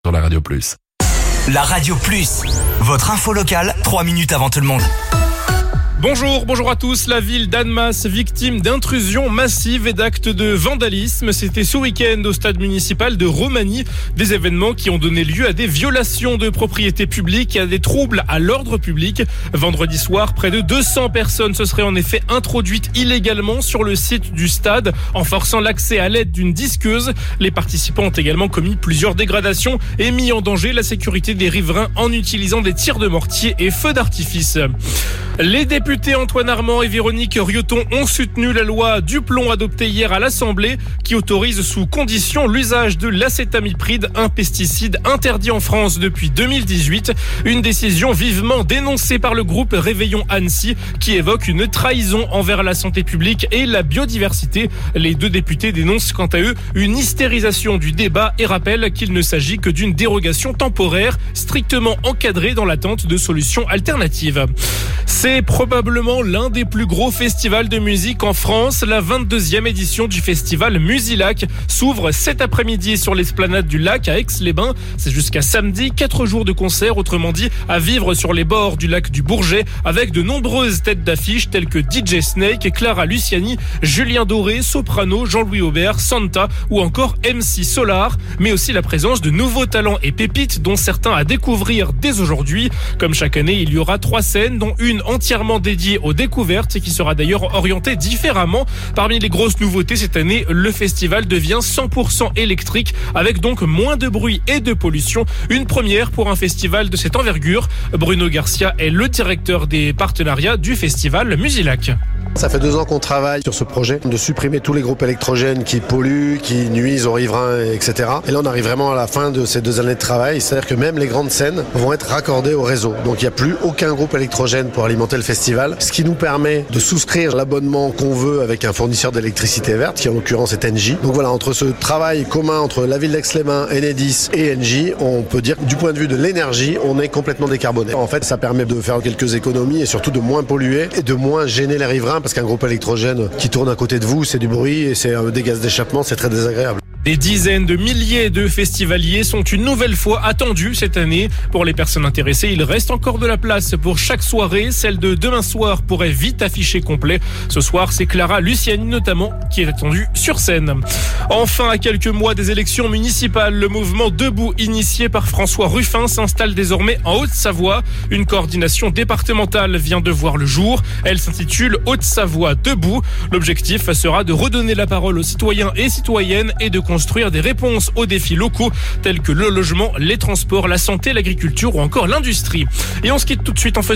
sur la Radio Plus. La Radio Plus, votre info locale, 3 minutes avant tout le monde. Bonjour à tous. La ville d'Annemasse, victime d'intrusions massives et d'actes de vandalisme. C'était ce week-end au stade municipal de Romagny. Des événements qui ont donné lieu à des violations de propriété publique et à des troubles à l'ordre public. Vendredi soir, près de 200 personnes se seraient en effet introduites illégalement sur le site du stade en forçant l'accès à l'aide d'une disqueuse. Les participants ont également commis plusieurs dégradations et mis en danger la sécurité des riverains en utilisant des tirs de mortier et feux d'artifice. Les députés Antoine Armand et Véronique Rioton ont soutenu la loi du plomb adoptée hier à l'Assemblée qui autorise sous condition l'usage de l'acétamipride, un pesticide interdit en France depuis 2018. Une décision vivement dénoncée par le groupe Réveillons Annecy qui évoque une trahison envers la santé publique et la biodiversité. Les deux députés dénoncent quant à eux une hystérisation du débat et rappellent qu'il ne s'agit que d'une dérogation temporaire strictement encadrée dans l'attente de solutions alternatives. C'est probablement l'un des plus gros festivals de musique en France. La 22e édition du festival Musilac s'ouvre cet après-midi sur l'esplanade du lac à Aix-les-Bains. C'est jusqu'à samedi, 4 jours de concert, autrement dit à vivre sur les bords du lac du Bourget avec de nombreuses têtes d'affiche telles que DJ Snake, Clara Luciani, Julien Doré, Soprano, Jean-Louis Aubert, Santa ou encore MC Solar, mais aussi la présence de nouveaux talents et pépites dont certains à découvrir dès aujourd'hui. Comme chaque année, il y aura 3 scènes dont une entièrement dédiée aux découvertes et qui sera d'ailleurs orientée différemment. Parmi les grosses nouveautés cette année, le festival devient 100% électrique avec donc moins de bruit et de pollution. Une première pour un festival de cette envergure. Bruno Garcia est le directeur des partenariats du festival Musilac. Ça fait 2 ans qu'on travaille sur ce projet de supprimer tous les groupes électrogènes qui polluent, qui nuisent aux riverains, etc. Et là, on arrive vraiment à la fin de ces 2 années de travail. C'est-à-dire que même les grandes scènes vont être raccordées au réseau. Donc, il n'y a plus aucun groupe électrogène pour alimenter le festival. Ce qui nous permet de souscrire l'abonnement qu'on veut avec un fournisseur d'électricité verte, qui en l'occurrence est Engie. Donc voilà, entre ce travail commun entre la ville d'Aix-les-Bains, Enedis et Engie, on peut dire que du point de vue de l'énergie, on est complètement décarboné. En fait, ça permet de faire quelques économies et surtout de moins polluer et de moins gêner les riverains. Parce qu'un groupe électrogène qui tourne à côté de vous, c'est du bruit et c'est des gaz d'échappement, c'est très désagréable. Des dizaines de milliers de festivaliers sont une nouvelle fois attendus cette année. Pour les personnes intéressées, il reste encore de la place pour chaque soirée. Celle de demain soir pourrait vite afficher complet. Ce soir, c'est Clara Luciani notamment qui est attendue sur scène. Enfin, à quelques mois des élections municipales, le mouvement Debout initié par François Ruffin s'installe désormais en Haute-Savoie. Une coordination départementale vient de voir le jour. Elle s'intitule Haute-Savoie Debout. L'objectif sera de redonner la parole aux citoyens et citoyennes et de construire des réponses aux défis locaux tels que le logement, les transports, la santé, l'agriculture ou encore l'industrie. Et on se quitte tout de suite en faisant